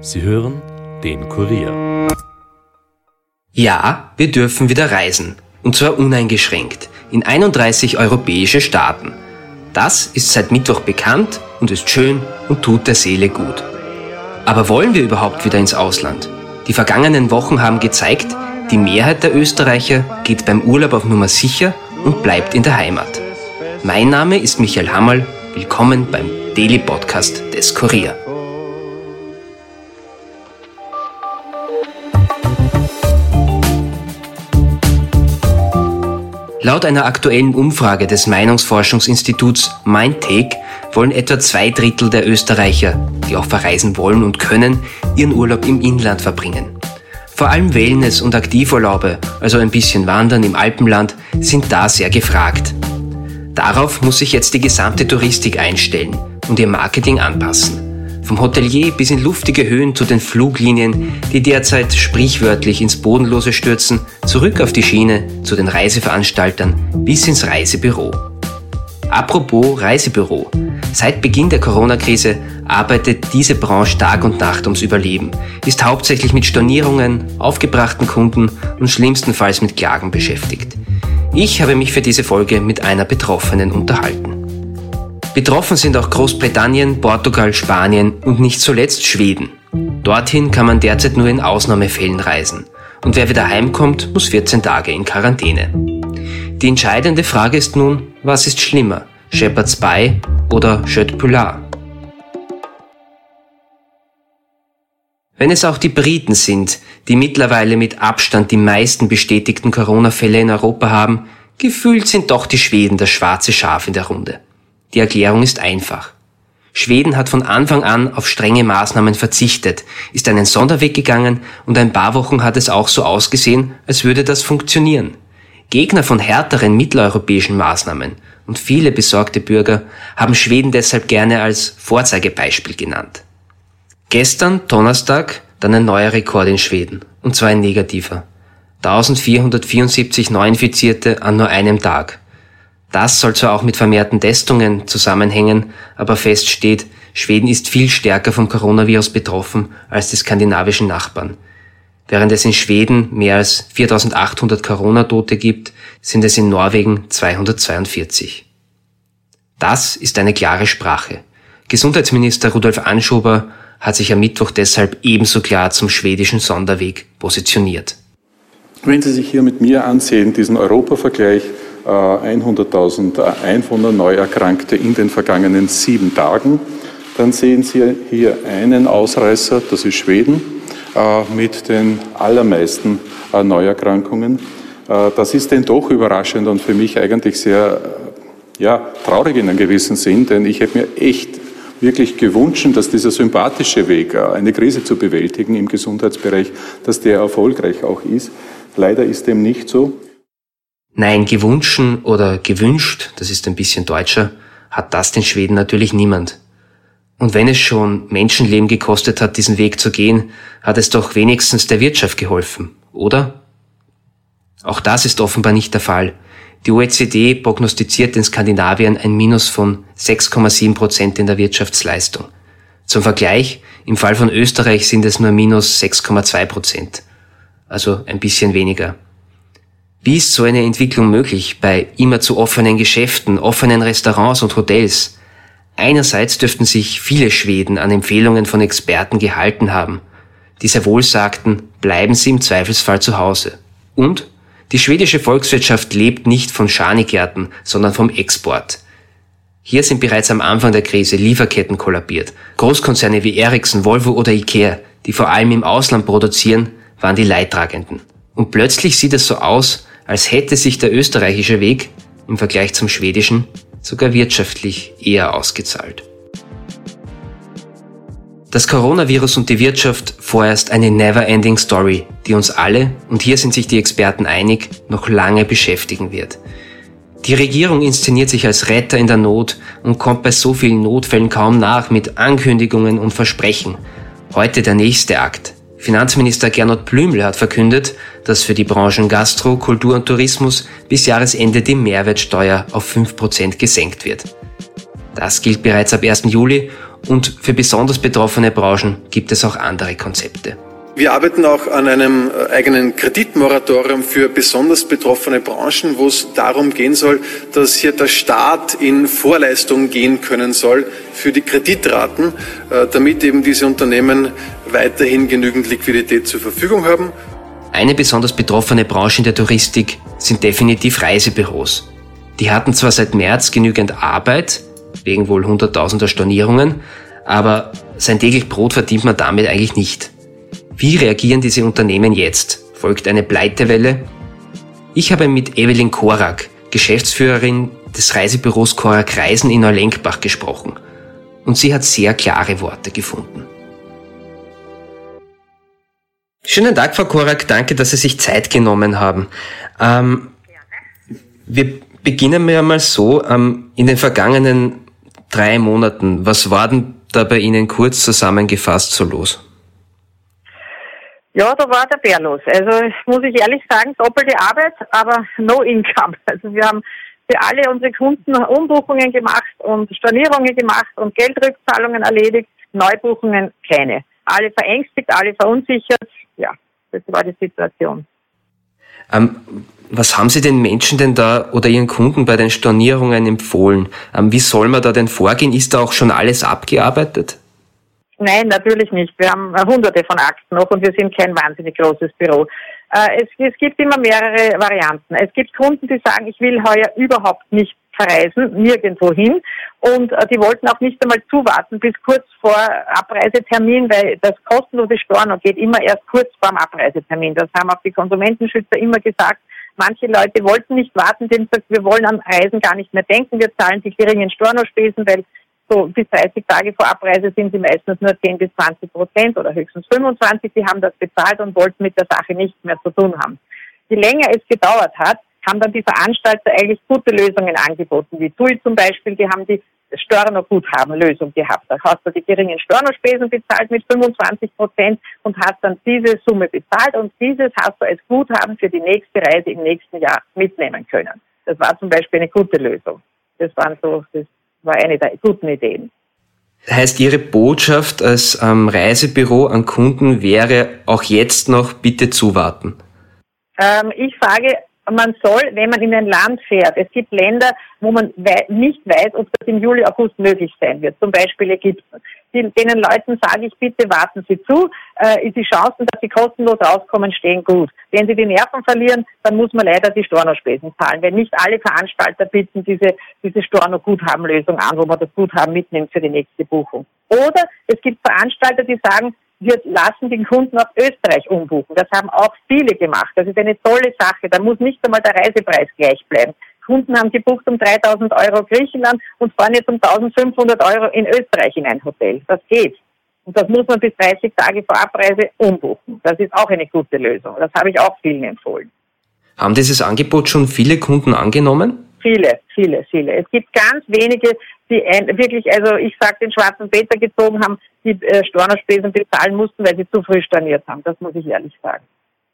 Sie hören den Kurier. Ja, wir dürfen wieder reisen. Und zwar uneingeschränkt. In 31 europäische Staaten. Das ist seit Mittwoch bekannt und ist schön und tut der Seele gut. Aber wollen wir überhaupt wieder ins Ausland? Die vergangenen Wochen haben gezeigt, die Mehrheit der Österreicher geht beim Urlaub auf Nummer sicher und bleibt in der Heimat. Mein Name ist Michael Hammerl. Willkommen beim Daily Podcast des Kurier. Laut einer aktuellen Umfrage des Meinungsforschungsinstituts Mindtake wollen etwa 2/3 der Österreicher, die auch verreisen wollen und können, ihren Urlaub im Inland verbringen. Vor allem Wellness- und Aktivurlaube, also ein bisschen Wandern im Alpenland, sind da sehr gefragt. Darauf muss sich jetzt die gesamte Touristik einstellen und ihr Marketing anpassen. Vom Hotelier bis in luftige Höhen zu den Fluglinien, die derzeit sprichwörtlich ins Bodenlose stürzen, zurück auf die Schiene, zu den Reiseveranstaltern bis ins Reisebüro. Apropos Reisebüro. Seit Beginn der Corona-Krise arbeitet diese Branche Tag und Nacht ums Überleben, ist hauptsächlich mit Stornierungen, aufgebrachten Kunden und schlimmstenfalls mit Klagen beschäftigt. Ich habe mich für diese Folge mit einer Betroffenen unterhalten. Betroffen sind auch Großbritannien, Portugal, Spanien und nicht zuletzt Schweden. Dorthin kann man derzeit nur in Ausnahmefällen reisen. Und wer wieder heimkommt, muss 14 Tage in Quarantäne. Die entscheidende Frage ist nun, was ist schlimmer? Shepherd's Buy oder Jeux de Poulard? Wenn es auch die Briten sind, die mittlerweile mit Abstand die meisten bestätigten Corona-Fälle in Europa haben, gefühlt sind doch die Schweden das schwarze Schaf in der Runde. Die Erklärung ist einfach. Schweden hat von Anfang an auf strenge Maßnahmen verzichtet, ist einen Sonderweg gegangen und ein paar Wochen hat es auch so ausgesehen, als würde das funktionieren. Gegner von härteren mitteleuropäischen Maßnahmen und viele besorgte Bürger haben Schweden deshalb gerne als Vorzeigebeispiel genannt. Gestern, Donnerstag, dann ein neuer Rekord in Schweden, und zwar ein negativer. 1474 Neuinfizierte an nur einem Tag. Das soll zwar auch mit vermehrten Testungen zusammenhängen, aber fest steht, Schweden ist viel stärker vom Coronavirus betroffen als die skandinavischen Nachbarn. Während es in Schweden mehr als 4800 Corona-Tote gibt, sind es in Norwegen 242. Das ist eine klare Sprache. Gesundheitsminister Rudolf Anschober hat sich am Mittwoch deshalb ebenso klar zum schwedischen Sonderweg positioniert. Wenn Sie sich hier mit mir ansehen, diesen Europavergleich, 100.000 Einwohner Neuerkrankte in den vergangenen 7 Tagen, dann sehen Sie hier einen Ausreißer, das ist Schweden, mit den allermeisten Neuerkrankungen. Das ist denn doch überraschend und für mich eigentlich sehr traurig in einem gewissen Sinn, denn ich hätte mir echt wirklich gewünscht, dass dieser sympathische Weg, eine Krise zu bewältigen im Gesundheitsbereich, dass der erfolgreich auch ist. Leider ist dem nicht so. Nein, gewünschen oder gewünscht, das ist ein bisschen deutscher, hat das den Schweden natürlich niemand. Und wenn es schon Menschenleben gekostet hat, diesen Weg zu gehen, hat es doch wenigstens der Wirtschaft geholfen, oder? Auch das ist offenbar nicht der Fall. Die OECD prognostiziert in Skandinavien ein Minus von 6,7% in der Wirtschaftsleistung. Zum Vergleich, im Fall von Österreich sind es nur minus 6,2%. Also ein bisschen weniger. Wie ist so eine Entwicklung möglich bei immer zu offenen Geschäften, offenen Restaurants und Hotels? Einerseits dürften sich viele Schweden an Empfehlungen von Experten gehalten haben, die sehr wohl sagten, bleiben Sie im Zweifelsfall zu Hause. Und die schwedische Volkswirtschaft lebt nicht von Schanigärten, sondern vom Export. Hier sind bereits am Anfang der Krise Lieferketten kollabiert. Großkonzerne wie Ericsson, Volvo oder Ikea, die vor allem im Ausland produzieren, waren die Leidtragenden. Und plötzlich sieht es so aus, als hätte sich der österreichische Weg im Vergleich zum schwedischen sogar wirtschaftlich eher ausgezahlt. Das Coronavirus und die Wirtschaft vorerst eine never-ending Story, die uns alle, und hier sind sich die Experten einig, noch lange beschäftigen wird. Die Regierung inszeniert sich als Retter in der Not und kommt bei so vielen Notfällen kaum nach mit Ankündigungen und Versprechen. Heute der nächste Akt. Finanzminister Gernot Blümel hat verkündet, dass für die Branchen Gastro, Kultur und Tourismus bis Jahresende die Mehrwertsteuer auf 5% gesenkt wird. Das gilt bereits ab 1. Juli Und für besonders betroffene Branchen gibt es auch andere Konzepte. Wir arbeiten auch an einem eigenen Kreditmoratorium für besonders betroffene Branchen, wo es darum gehen soll, dass hier der Staat in Vorleistung gehen können soll für die Kreditraten, damit eben diese Unternehmen weiterhin genügend Liquidität zur Verfügung haben. Eine besonders betroffene Branche in der Touristik sind definitiv Reisebüros. Die hatten zwar seit März genügend Arbeit, wegen wohl hunderttausender Stornierungen, aber sein täglich Brot verdient man damit eigentlich nicht. Wie reagieren diese Unternehmen jetzt? Folgt eine Pleitewelle? Ich habe mit Evelyn Korak, Geschäftsführerin des Reisebüros Korak Reisen in Neulenkbach, gesprochen. Und sie hat sehr klare Worte gefunden. Schönen Tag, Frau Korak. Danke, dass Sie sich Zeit genommen haben. Wir beginnen ja mal so. In den vergangenen 3 Monaten, was war denn da bei Ihnen kurz zusammengefasst so los? Ja, da war der Bär los. Also muss ich ehrlich sagen, doppelte Arbeit, aber no income. Also wir haben für alle unsere Kunden Umbuchungen gemacht und Stornierungen gemacht und Geldrückzahlungen erledigt, Neubuchungen keine. Alle verängstigt, alle verunsichert. Ja, das war die Situation. Was haben Sie den Menschen denn da oder Ihren Kunden bei den Stornierungen empfohlen? Wie soll man da denn vorgehen? Ist da auch schon alles abgearbeitet? Nein, natürlich nicht. Wir haben hunderte von Akten noch und wir sind kein wahnsinnig großes Büro. Es gibt immer mehrere Varianten. Es gibt Kunden, die sagen, ich will heuer überhaupt nicht verreisen, nirgendwo hin. Und die wollten auch nicht einmal zuwarten bis kurz vor Abreisetermin, weil das kostenlose Storno geht immer erst kurz vor dem Abreisetermin. Das haben auch die Konsumentenschützer immer gesagt. Manche Leute wollten nicht warten, denen sagt, wir wollen an Reisen gar nicht mehr denken, wir zahlen die geringen Stornospesen, weil so bis 30 Tage vor Abreise sind sie meistens nur 10-20% oder höchstens 25%. Die haben das bezahlt und wollten mit der Sache nichts mehr zu tun haben. Je länger es gedauert hat, haben dann die Veranstalter eigentlich gute Lösungen angeboten, wie TUI zum Beispiel. Die haben die Storno-Guthaben-Lösung gehabt. Da hast du die geringen Stornospesen bezahlt mit 25% und hast dann diese Summe bezahlt und dieses hast du als Guthaben für die nächste Reise im nächsten Jahr mitnehmen können. Das war zum Beispiel eine gute Lösung. Das war eine der guten Ideen. Heißt, Ihre Botschaft als Reisebüro an Kunden wäre auch jetzt noch bitte zuwarten? Ich sage, man soll, wenn man in ein Land fährt, es gibt Länder, wo man nicht weiß, ob das im Juli, August möglich sein wird, zum Beispiel Ägypten. Denen Leuten sage ich, bitte warten Sie zu, die Chancen, dass sie kostenlos rauskommen, stehen gut. Wenn sie die Nerven verlieren, dann muss man leider die Stornospesen zahlen, weil nicht alle Veranstalter bieten diese Storno-Guthaben-Lösung an, wo man das Guthaben mitnimmt für die nächste Buchung. Oder es gibt Veranstalter, die sagen, wir lassen den Kunden auf Österreich umbuchen. Das haben auch viele gemacht. Das ist eine tolle Sache. Da muss nicht einmal der Reisepreis gleich bleiben. Kunden haben gebucht um 3.000 € Griechenland und fahren jetzt um 1.500 € in Österreich in ein Hotel. Das geht. Und das muss man bis 30 Tage vor Abreise umbuchen. Das ist auch eine gute Lösung. Das habe ich auch vielen empfohlen. Haben dieses Angebot schon viele Kunden angenommen? Viele. Es gibt ganz wenige, die wirklich, also ich sag, den schwarzen Peter gezogen haben, die Stornospesen bezahlen mussten, weil sie zu früh storniert haben. Das muss ich ehrlich sagen.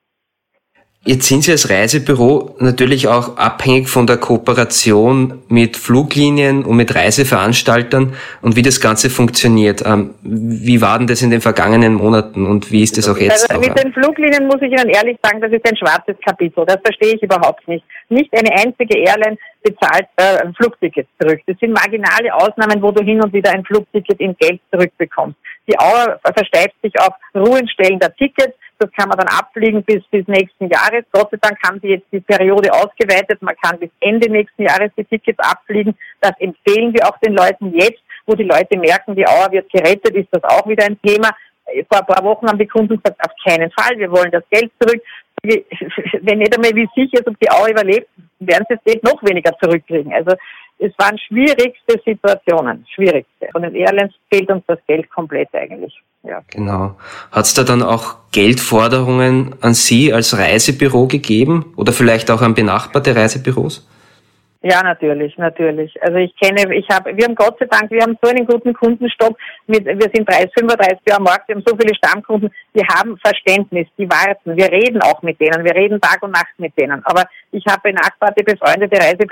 Jetzt sind Sie als Reisebüro natürlich auch abhängig von der Kooperation mit Fluglinien und mit Reiseveranstaltern und wie das Ganze funktioniert. Wie war denn das in den vergangenen Monaten und wie ist das auch jetzt? Also mit den Fluglinien muss ich Ihnen ehrlich sagen, das ist ein schwarzes Kapitel. Das verstehe ich überhaupt nicht. Nicht eine einzige Airline bezahlt ein Flugticket zurück. Das sind marginale Ausnahmen, wo du hin und wieder ein Flugticket in Geld zurückbekommst. Die Auer versteift sich auf Ruhenstellen der Tickets. Das kann man dann abfliegen bis nächsten Jahres. Gott sei Dank haben sie jetzt die Periode ausgeweitet. Man kann bis Ende nächsten Jahres die Tickets abfliegen. Das empfehlen wir auch den Leuten jetzt, wo die Leute merken, die Auer wird gerettet, ist das auch wieder ein Thema. Vor ein paar Wochen haben die Kunden gesagt, auf keinen Fall, wir wollen das Geld zurück. Wenn nicht einmal wie sicher ist, ob die Auer überlebt, werden sie das Geld noch weniger zurückkriegen. Also es waren schwierigste Situationen, schwierigste. Von den Airlines fehlt uns das Geld komplett eigentlich. Ja. Genau. Hat es da dann auch Geldforderungen an Sie als Reisebüro gegeben oder vielleicht auch an benachbarte Reisebüros? Ja, natürlich. Also wir haben Gott sei Dank, wir haben so einen guten Kundenstock. Wir sind 35 Jahre am Markt, wir haben so viele Stammkunden, die haben Verständnis, die warten. Wir reden auch mit denen, wir reden Tag und Nacht mit denen. Aber ich habe benachbarte, befreundete Reisebüros,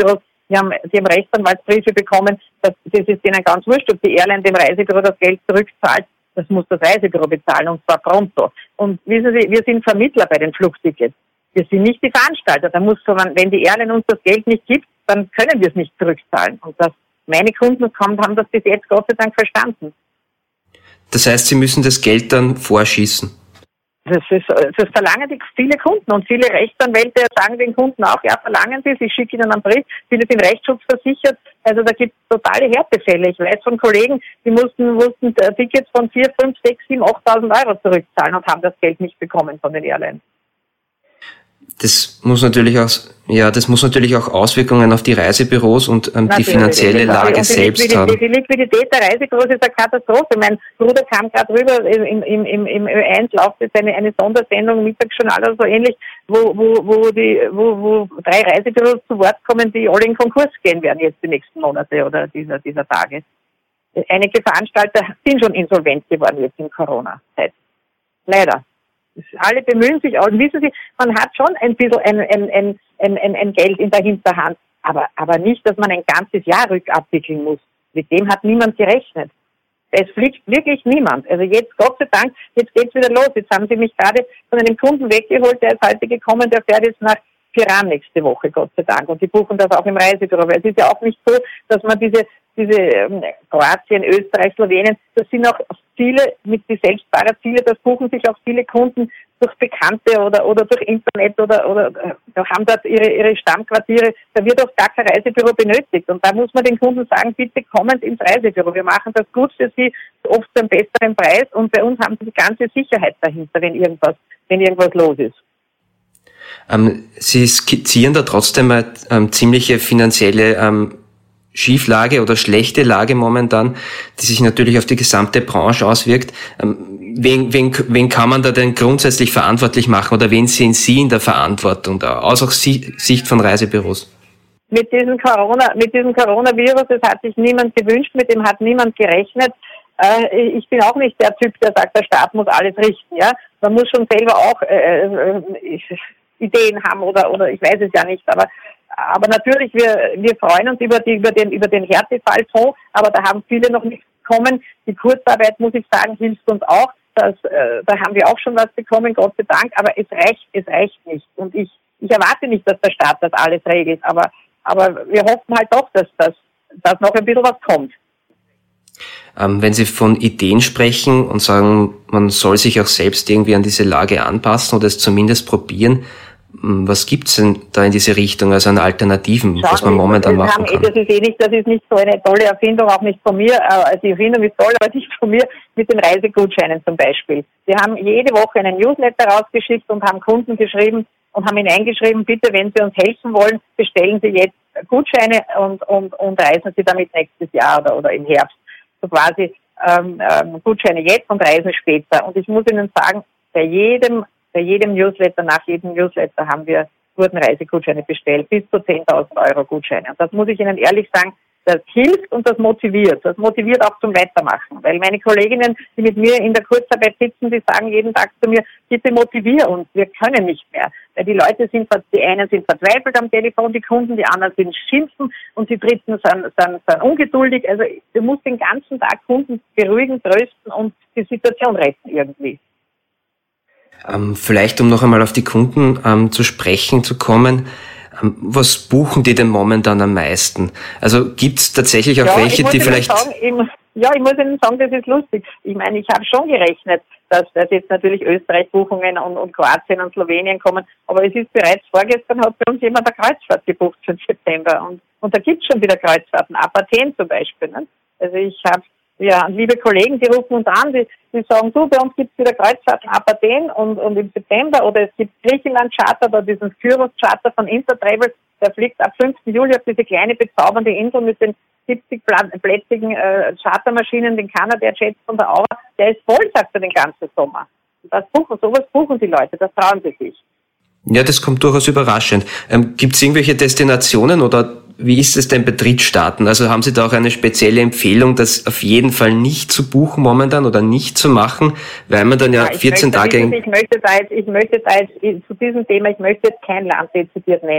Sie haben Rechtsanwaltsbriefe bekommen, das ist denen ganz wurscht, ob die Airline dem Reisebüro das Geld zurückzahlt. Das muss das Reisebüro bezahlen, und zwar pronto. Und wissen Sie, wir sind Vermittler bei den Flugtickets. Wir sind nicht die Veranstalter. Da muss man, wenn die Airline uns das Geld nicht gibt, dann können wir es nicht zurückzahlen. Und meine Kunden haben das bis jetzt Gott sei Dank verstanden. Das heißt, Sie müssen das Geld dann vorschießen? Das verlangen viele Kunden, und viele Rechtsanwälte sagen den Kunden auch, ja, verlangen Sie, ich schicke Ihnen einen Brief, viele sind rechtsschutzversichert, also da gibt es totale Härtefälle. Ich weiß von Kollegen, die mussten Tickets von 4, 5, 6, 7, 8.000 Euro zurückzahlen und haben das Geld nicht bekommen von den Airlines. Das muss natürlich auch Auswirkungen auf die Reisebüros und die finanzielle Lage selbst haben. Die Liquidität der Reisebüros ist eine Katastrophe. Mein Bruder kam gerade rüber, im Ö1 läuft jetzt eine Sondersendung, Mittagsjournal oder so ähnlich, wo 3 Reisebüros zu Wort kommen, die alle in Konkurs gehen werden jetzt die nächsten Monate oder dieser Tage. Einige Veranstalter sind schon insolvent geworden jetzt in Corona-Zeit. Leider. Alle bemühen sich auch. Und wissen Sie, man hat schon ein bisschen ein Geld in der Hinterhand, aber nicht, dass man ein ganzes Jahr rückabwickeln muss. Mit dem hat niemand gerechnet. Es fliegt wirklich niemand. Also jetzt, Gott sei Dank, jetzt geht's wieder los. Jetzt haben Sie mich gerade von einem Kunden weggeholt, der ist heute gekommen, der fährt jetzt nach Piran nächste Woche, Gott sei Dank. Und die buchen das auch im Reisebüro. Weil es ist ja auch nicht so, dass man diese Kroatien, Österreich, Slowenien, das sind auch Ziele mit die Selbstfahrerziele, das buchen sich auch viele Kunden durch Bekannte oder durch Internet oder haben dort ihre Stammquartiere. Da wird auch gar kein Reisebüro benötigt. Und da muss man den Kunden sagen, bitte kommen ins Reisebüro. Wir machen das gut für Sie, oft zu einem besseren Preis, und bei uns haben Sie die ganze Sicherheit dahinter, wenn irgendwas los ist. Sie skizzieren da trotzdem eine ziemliche finanzielle Schieflage oder schlechte Lage momentan, die sich natürlich auf die gesamte Branche auswirkt. Wen kann man da denn grundsätzlich verantwortlich machen, oder wen sehen Sie in der Verantwortung da, aus Sicht von Reisebüros? Mit diesem Coronavirus, das hat sich niemand gewünscht, mit dem hat niemand gerechnet. Ich bin auch nicht der Typ, der sagt, der Staat muss alles richten. Ja, man muss schon selber auch Ideen haben oder ich weiß es ja nicht, aber natürlich, wir freuen uns über den Härtefallfonds, aber da haben viele noch nichts bekommen. Die Kurzarbeit, muss ich sagen, hilft uns auch. Da haben wir auch schon was bekommen, Gott sei Dank, aber es reicht nicht. Und ich erwarte nicht, dass der Staat das alles regelt, aber wir hoffen halt doch, dass noch ein bisschen was kommt. Wenn Sie von Ideen sprechen und sagen, man soll sich auch selbst irgendwie an diese Lage anpassen oder es zumindest probieren, was gibt's denn da in diese Richtung, also an Alternativen, was man momentan machen kann? Das ist nicht so eine tolle Erfindung, auch nicht von mir. Die Erfindung ist toll, aber nicht von mir, mit den Reisegutscheinen zum Beispiel. Wir haben jede Woche einen Newsletter rausgeschickt und haben Kunden geschrieben und haben ihnen eingeschrieben, bitte, wenn Sie uns helfen wollen, bestellen Sie jetzt Gutscheine und reisen Sie damit nächstes Jahr oder im Herbst. So quasi Gutscheine jetzt und reisen später. Und ich muss Ihnen sagen, bei jedem Newsletter, nach jedem Newsletter wurden Reisegutscheine bestellt, bis zu 10.000 Euro Gutscheine. Und das muss ich Ihnen ehrlich sagen, das hilft und das motiviert. Das motiviert auch zum Weitermachen. Weil meine Kolleginnen, die mit mir in der Kurzarbeit sitzen, die sagen jeden Tag zu mir, bitte motivier uns, wir können nicht mehr. Weil die einen sind verzweifelt am Telefon, die Kunden, die anderen sind schimpfen und die Dritten sind ungeduldig. Also du musst den ganzen Tag Kunden beruhigen, trösten und die Situation retten irgendwie. Vielleicht, um noch einmal auf die Kunden zu sprechen zu kommen, was buchen die denn momentan am meisten? Also gibt es tatsächlich auch welche, die vielleicht... ich muss Ihnen sagen, das ist lustig. Ich meine, ich habe schon gerechnet, dass jetzt natürlich Österreich-Buchungen und Kroatien und Slowenien kommen, aber es ist bereits vorgestern, hat bei uns jemand eine Kreuzfahrt gebucht für den September und da gibt es schon wieder Kreuzfahrten, ab Athen zum Beispiel. Ne? Also ich habe liebe Kollegen, die rufen uns an, die sagen, du, bei uns gibt es wieder Kreuzfahrten ab Athen und im September, oder es gibt Griechenland-Charter oder diesen Kyros-Charter von Intertravel, der fliegt ab 5. Juli auf diese kleine bezaubernde Insel mit den 70-plätzigen Chartermaschinen, den Canadair-Jets von der Aura, der ist voll, sagt er, den ganzen Sommer. Sowas buchen die Leute, das trauen sie sich. Ja, das kommt durchaus überraschend. Gibt es irgendwelche Destinationen oder wie ist es denn bei Drittstaaten? Also haben Sie da auch eine spezielle Empfehlung, das auf jeden Fall nicht zu buchen momentan oder nicht zu machen, weil man dann 14 Tage... Ich möchte da jetzt zu diesem Thema, ich möchte jetzt kein Land dezidiert nennen,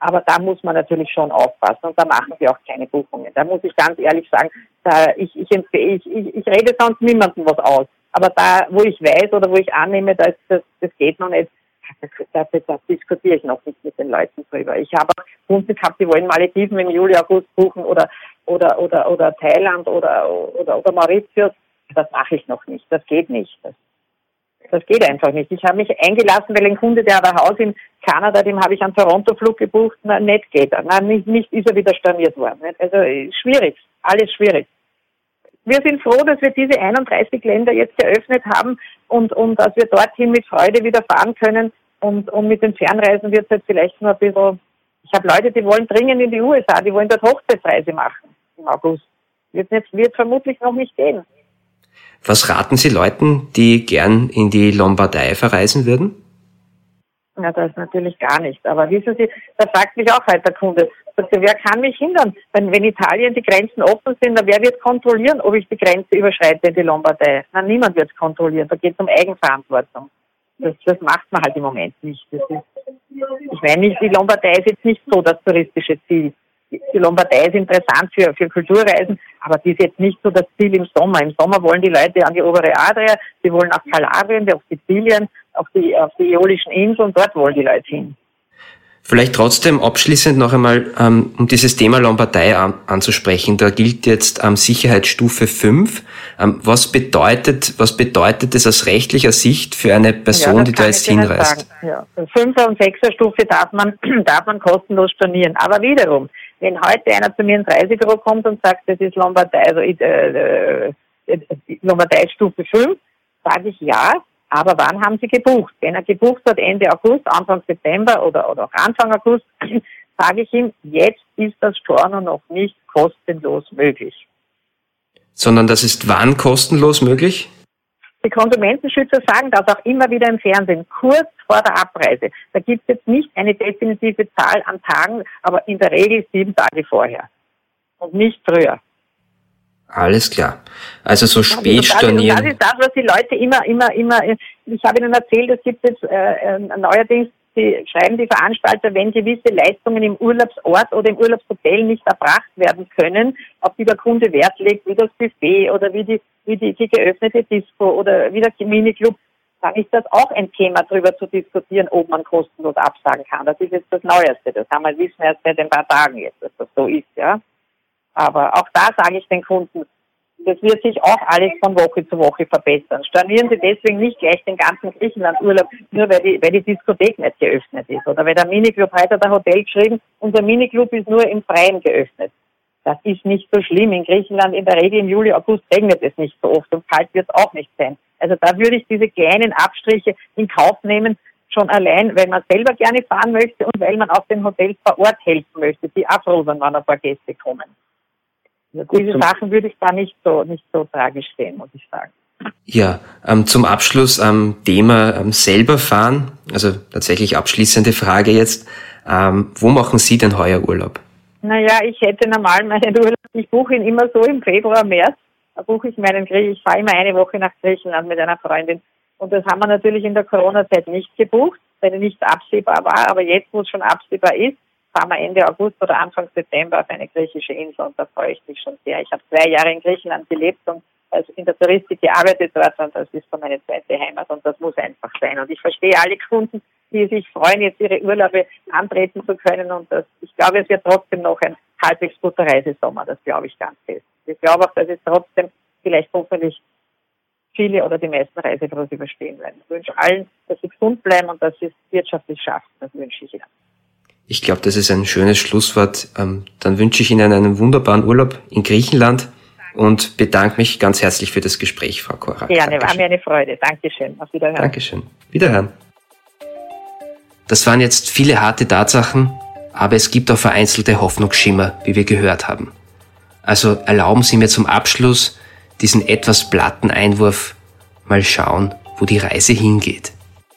Aber da muss man natürlich schon aufpassen und da machen wir auch keine Buchungen. Da muss ich ganz ehrlich sagen, ich rede sonst niemandem was aus. Aber da, wo ich weiß oder wo ich annehme, das geht noch nicht, da diskutiere ich noch nicht mit den Leuten drüber. Ich habe Kunden gehabt, die wollen Malediven im Juli, August buchen oder Thailand oder Mauritius. Das mache ich noch nicht. Das geht nicht. Das geht einfach nicht. Ich habe mich eingelassen, weil ein Kunde, der hat ein Haus in Kanada, dem habe ich einen Toronto-Flug gebucht, nicht geht er. Nicht ist er wieder storniert worden. Nicht? Also schwierig, alles schwierig. Wir sind froh, dass wir diese 31 Länder jetzt geöffnet haben und dass wir dorthin mit Freude wieder fahren können. Und mit den Fernreisen wird es jetzt vielleicht nur ein bisschen... Ich habe Leute, die wollen dringend in die USA, die wollen dort Hochzeitsreise machen im August. Wird vermutlich noch nicht gehen. Was raten Sie Leuten, die gern in die Lombardei verreisen würden? Ja, das natürlich gar nicht. Aber wissen Sie, da fragt mich auch heute der Kunde, wer kann mich hindern? Wenn Italien die Grenzen offen sind, wer wird kontrollieren, ob ich die Grenze überschreite in die Lombardei? Niemand wird es kontrollieren. Da geht es um Eigenverantwortung. Das macht man halt im Moment nicht. Ich meine nicht, die Lombardei ist jetzt nicht so das touristische Ziel. Die Lombardei ist interessant für Kulturreisen, aber die ist jetzt nicht so das Ziel im Sommer. Im Sommer wollen die Leute an die obere Adria, die wollen nach Kalabrien, auf Sizilien, auf die Äolischen Inseln, dort wollen die Leute hin. Vielleicht trotzdem abschließend noch einmal, um dieses Thema Lombardei anzusprechen. Da gilt jetzt Sicherheitsstufe 5. Was bedeutet es aus rechtlicher Sicht für eine Person, die da jetzt hinreist? Ja. 5er und 6er Stufe darf man kostenlos stornieren. Aber wiederum, wenn heute einer zu mir ins Reisebüro kommt und sagt, das ist Lombardei, Lombardei Stufe 5, sage ich ja. Aber wann haben Sie gebucht? Wenn er gebucht hat Ende August, Anfang September oder auch Anfang August, sage ich ihm, jetzt ist das Storno noch nicht kostenlos möglich. Sondern das ist wann kostenlos möglich? Die Konsumentenschützer sagen das auch immer wieder im Fernsehen, kurz vor der Abreise. Da gibt es jetzt nicht eine definitive Zahl an Tagen, aber in der Regel 7 Tage vorher und nicht früher. Alles klar. Also so spät stornieren. Das ist das, was die Leute immer, ich habe Ihnen erzählt, es gibt jetzt neuerdings, schreiben die Veranstalter, wenn gewisse Leistungen im Urlaubsort oder im Urlaubshotel nicht erbracht werden können, auf die der Kunde Wert legt, wie das Buffet oder wie die geöffnete Disco oder wie der Miniclub, dann ist das auch ein Thema, darüber zu diskutieren, ob man kostenlos absagen kann. Das ist jetzt das Neueste. Das wissen wir erst seit ein paar Tagen jetzt, dass das so ist, ja. Aber auch da sage ich den Kunden, das wird sich auch alles von Woche zu Woche verbessern. Stornieren Sie deswegen nicht gleich den ganzen Griechenland-Urlaub, nur weil die Diskothek nicht geöffnet ist. Oder weil der Miniclub, heute hat der Hotel geschrieben, unser Miniclub ist nur im Freien geöffnet. Das ist nicht so schlimm. In Griechenland in der Regel im Juli, August regnet es nicht so oft und kalt wird es auch nicht sein. Also da würde ich diese kleinen Abstriche in Kauf nehmen, schon allein, weil man selber gerne fahren möchte und weil man auch den Hotels vor Ort helfen möchte, die auch froh sind, wenn ein paar Gäste kommen. Diese Sachen würde ich da nicht so tragisch sehen, muss ich sagen. Ja, zum Abschluss Thema selber fahren, also tatsächlich abschließende Frage jetzt. Wo machen Sie denn heuer Urlaub? Naja, ich hätte normal meinen Urlaub, ich buche ihn immer so im Februar, März, da buche ich ich fahre immer eine Woche nach Griechenland mit einer Freundin. Und das haben wir natürlich in der Corona-Zeit nicht gebucht, weil nichts absehbar war, aber jetzt, wo es schon absehbar ist, fahren wir Ende August oder Anfang September auf eine griechische Insel und da freue ich mich schon sehr. Ich habe 2 Jahre in Griechenland gelebt und also in der Touristik gearbeitet dort und das ist so meine zweite Heimat und das muss einfach sein. Und ich verstehe alle Kunden, die sich freuen, jetzt ihre Urlaube antreten zu können und ich glaube, es wird trotzdem noch ein halbwegs guter Reisesommer, das glaube ich ganz fest. Ich glaube auch, dass es trotzdem vielleicht hoffentlich viele oder die meisten Reisebüros überstehen werden. Ich wünsche allen, dass sie gesund bleiben und dass sie es wirtschaftlich schaffen. Das wünsche ich ihnen. Ich glaube, das ist ein schönes Schlusswort. Dann wünsche ich Ihnen einen wunderbaren Urlaub in Griechenland und bedanke mich ganz herzlich für das Gespräch, Frau Korak. Gerne, war mir eine Freude. Dankeschön. Auf Wiederhören. Dankeschön. Wiederhören. Das waren jetzt viele harte Tatsachen, aber es gibt auch vereinzelte Hoffnungsschimmer, wie wir gehört haben. Also erlauben Sie mir zum Abschluss diesen etwas platten Einwurf, mal schauen, wo die Reise hingeht.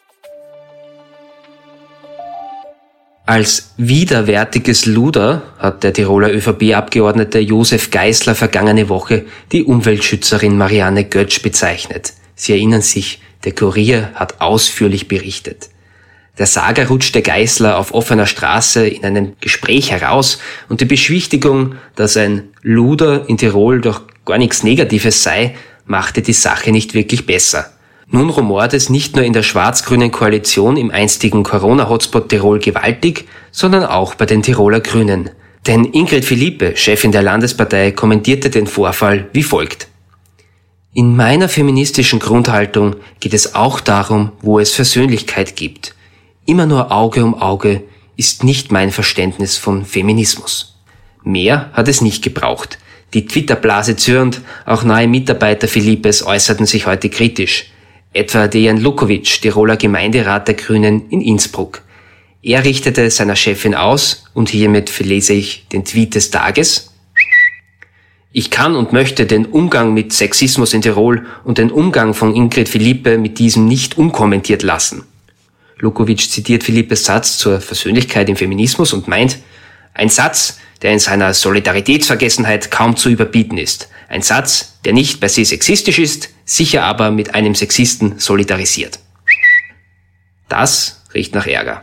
Als widerwärtiges Luder hat der Tiroler ÖVP-Abgeordnete Josef Geisler vergangene Woche die Umweltschützerin Marianne Götsch bezeichnet. Sie erinnern sich, der Kurier hat ausführlich berichtet. Der sagerrutschte Geißler auf offener Straße in einem Gespräch heraus und die Beschwichtigung, dass ein Luder in Tirol doch gar nichts Negatives sei, machte die Sache nicht wirklich besser. Nun rumort es nicht nur in der schwarz-grünen Koalition im einstigen Corona-Hotspot Tirol gewaltig, sondern auch bei den Tiroler Grünen. Denn Ingrid Philippe, Chefin der Landespartei, kommentierte den Vorfall wie folgt. In meiner feministischen Grundhaltung geht es auch darum, wo es Versöhnlichkeit gibt. Immer nur Auge um Auge ist nicht mein Verständnis von Feminismus. Mehr hat es nicht gebraucht. Die Twitter-Blase zürnt, auch neue Mitarbeiter Philippes äußerten sich heute kritisch. Etwa Dejan Lukovic, Tiroler Gemeinderat der Grünen in Innsbruck. Er richtete seiner Chefin aus, und hiermit verlese ich den Tweet des Tages. Ich kann und möchte den Umgang mit Sexismus in Tirol und den Umgang von Ingrid Philippe mit diesem nicht unkommentiert lassen. Lukovic zitiert Philippes Satz zur Versöhnlichkeit im Feminismus und meint, ein Satz, der in seiner Solidaritätsvergessenheit kaum zu überbieten ist. Ein Satz, der nicht per se sexistisch ist, sicher aber mit einem Sexisten solidarisiert. Das riecht nach Ärger.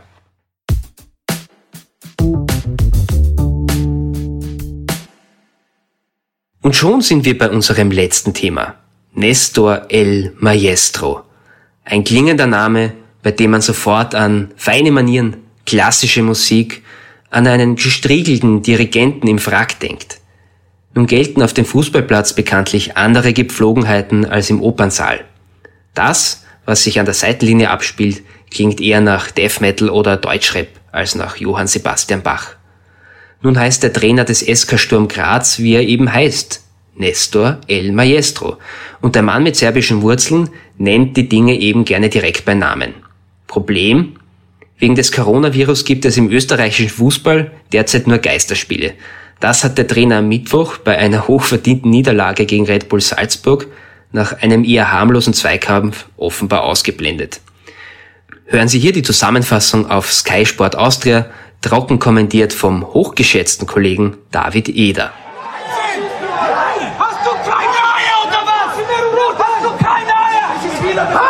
Und schon sind wir bei unserem letzten Thema. Nestor El Maestro. Ein klingender Name, bei dem man sofort an feine Manieren, klassische Musik, an einen gestriegelten Dirigenten im Frack denkt. Nun gelten auf dem Fußballplatz bekanntlich andere Gepflogenheiten als im Opernsaal. Das, was sich an der Seitenlinie abspielt, klingt eher nach Death Metal oder Deutschrap als nach Johann Sebastian Bach. Nun heißt der Trainer des SK Sturm Graz, wie er eben heißt, Nestor El Maestro. Und der Mann mit serbischen Wurzeln nennt die Dinge eben gerne direkt bei Namen. Problem? Wegen des Coronavirus gibt es im österreichischen Fußball derzeit nur Geisterspiele. Das hat der Trainer am Mittwoch bei einer hochverdienten Niederlage gegen Red Bull Salzburg nach einem eher harmlosen Zweikampf offenbar ausgeblendet. Hören Sie hier die Zusammenfassung auf Sky Sport Austria, trocken kommentiert vom hochgeschätzten Kollegen David Eder. Hast du keine Eier oder was? Hast du keine Eier?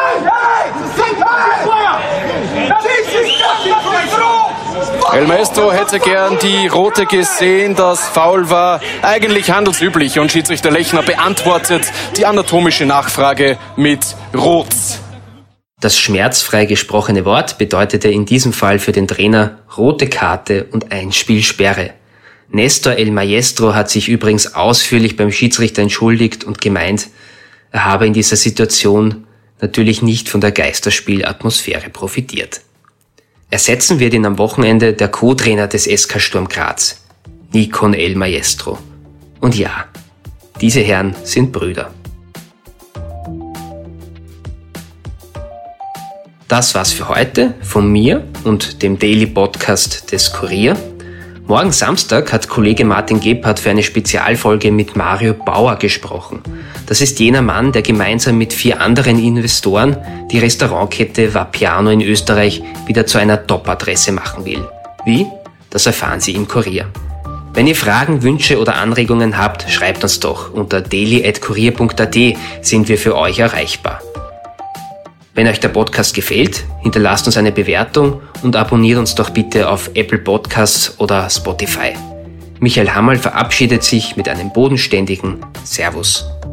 El Maestro hätte gern die Rote gesehen, das Foul war eigentlich handelsüblich und Schiedsrichter Lechner beantwortet die anatomische Nachfrage mit Rot. Das schmerzfrei gesprochene Wort bedeutete in diesem Fall für den Trainer rote Karte und ein Spiel Sperre. Nestor El Maestro hat sich übrigens ausführlich beim Schiedsrichter entschuldigt und gemeint, er habe in dieser Situation natürlich nicht von der Geisterspielatmosphäre profitiert. Ersetzen wird ihn am Wochenende der Co-Trainer des SK Sturm Graz, Nikon El Maestro. Und ja, diese Herren sind Brüder. Das war's für heute von mir und dem Daily Podcast des Kurier. Morgen Samstag hat Kollege Martin Gebhardt für eine Spezialfolge mit Mario Bauer gesprochen. Das ist jener Mann, der gemeinsam mit 4 anderen Investoren die Restaurantkette Vapiano in Österreich wieder zu einer Top-Adresse machen will. Wie? Das erfahren Sie im Kurier. Wenn ihr Fragen, Wünsche oder Anregungen habt, schreibt uns doch. Unter daily@kurier.at sind wir für euch erreichbar. Wenn euch der Podcast gefällt, hinterlasst uns eine Bewertung und abonniert uns doch bitte auf Apple Podcasts oder Spotify. Michael Hammerl verabschiedet sich mit einem bodenständigen Servus.